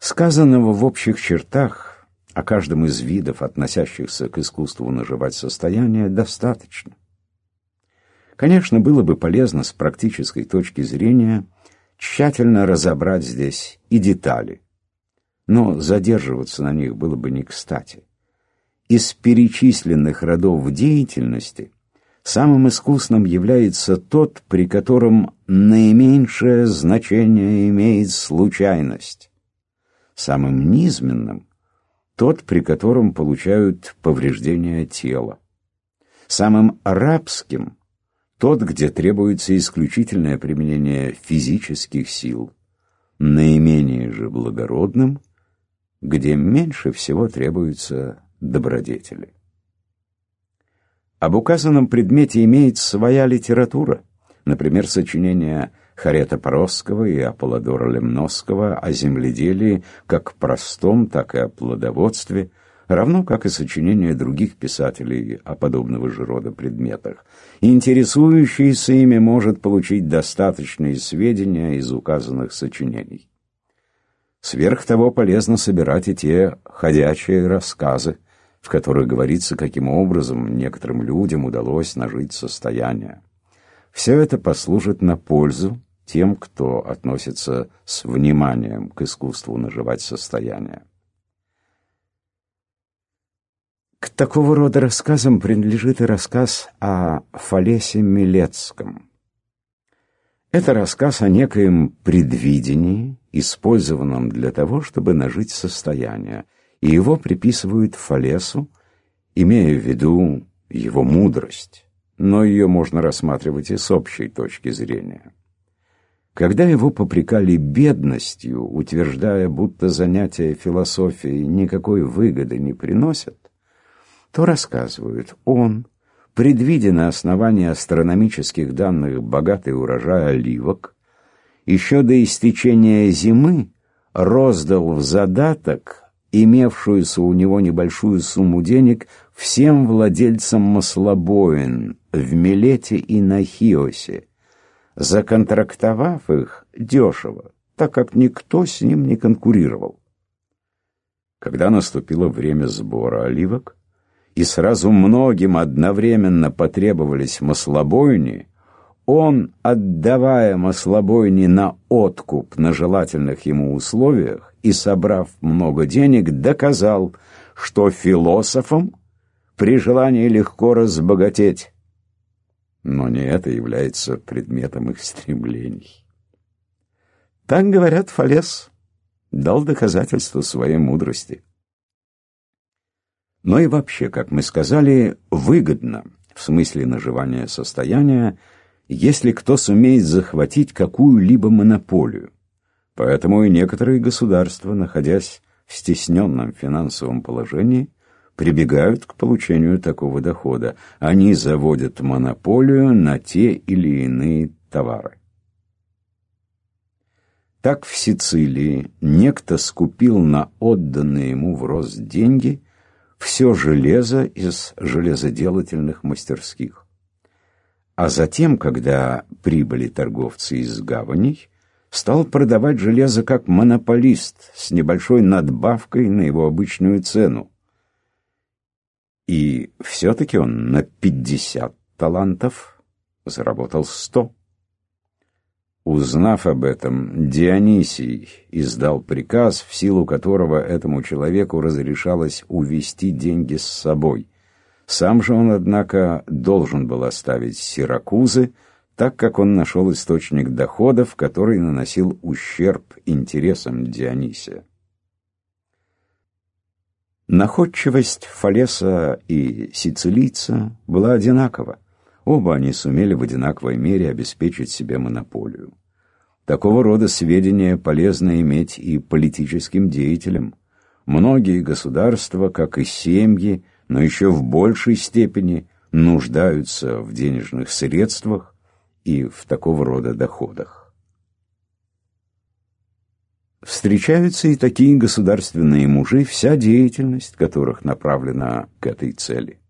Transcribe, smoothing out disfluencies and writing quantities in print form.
Сказанного в общих чертах о каждом из видов, относящихся к искусству наживать состояние, достаточно. Конечно, было бы полезно с практической точки зрения тщательно разобрать здесь и детали, но задерживаться на них было бы не кстати. Из перечисленных родов деятельности самым искусным является тот, при котором наименьшее значение имеет случайность. Самым низменным — тот, при котором получают повреждения тела. Самым рабским — тот, где требуется исключительное применение физических сил. Наименее же благородным, где меньше всего требуются добродетели. Об указанном предмете имеет своя литература, например, сочинения Харета Паросского и Аполлодора Лемносского о земледелии как простом, так и о плодоводстве, равно как и сочинения других писателей о подобного же рода предметах. Интересующийся ими может получить достаточные сведения из указанных сочинений. Сверх того, полезно собирать и те ходячие рассказы, в которых говорится, каким образом некоторым людям удалось нажить состояние. Все это послужит на пользу тем, кто относится с вниманием к искусству наживать состояние. К такого рода рассказам принадлежит и рассказ о Фалесе Милецком. Это рассказ о некоем предвидении, использованном для того, чтобы нажить состояние, и его приписывают Фалесу, имея в виду его мудрость, но ее можно рассматривать и с общей точки зрения. Когда его попрекали бедностью, утверждая, будто занятия философией никакой выгоды не приносят, то рассказывают, он, предвидя на основании астрономических данных богатый урожай оливок, еще до истечения зимы роздал в задаток имевшуюся у него небольшую сумму денег всем владельцам маслобоин в Милете и на Хиосе, законтрактовав их дешево, так как никто с ним не конкурировал. Когда наступило время сбора оливок, и сразу многим одновременно потребовались маслобойни, он, отдавая маслобойни на откуп на желательных ему условиях и собрав много денег, доказал, что философам при желании легко разбогатеть. Но не это является предметом их стремлений. Так, говорят, Фалес дал доказательство своей мудрости. Но и вообще, как мы сказали, выгодно, в смысле наживания состояния, если кто сумеет захватить какую-либо монополию. Поэтому и некоторые государства, находясь в стесненном финансовом положении, прибегают к получению такого дохода. Они заводят монополию на те или иные товары. Так в Сицилии некто скупил на отданные ему в рост деньги все железо из железоделательных мастерских. А затем, когда прибыли торговцы из гаваней, стал продавать железо как монополист с небольшой надбавкой на его обычную цену. И все-таки он на 50 талантов заработал 100. Узнав об этом, Дионисий издал приказ, в силу которого этому человеку разрешалось увезти деньги с собой. Сам же он, однако, должен был оставить Сиракузы, так как он нашел источник доходов, который наносил ущерб интересам Дионисия. Находчивость Фалеса и сицилийца была одинакова. Оба они сумели в одинаковой мере обеспечить себе монополию. Такого рода сведения полезно иметь и политическим деятелям. Многие государства, как и семьи, но еще в большей степени нуждаются в денежных средствах и в такого рода доходах. Встречаются и такие государственные мужи, вся деятельность которых направлена к этой цели.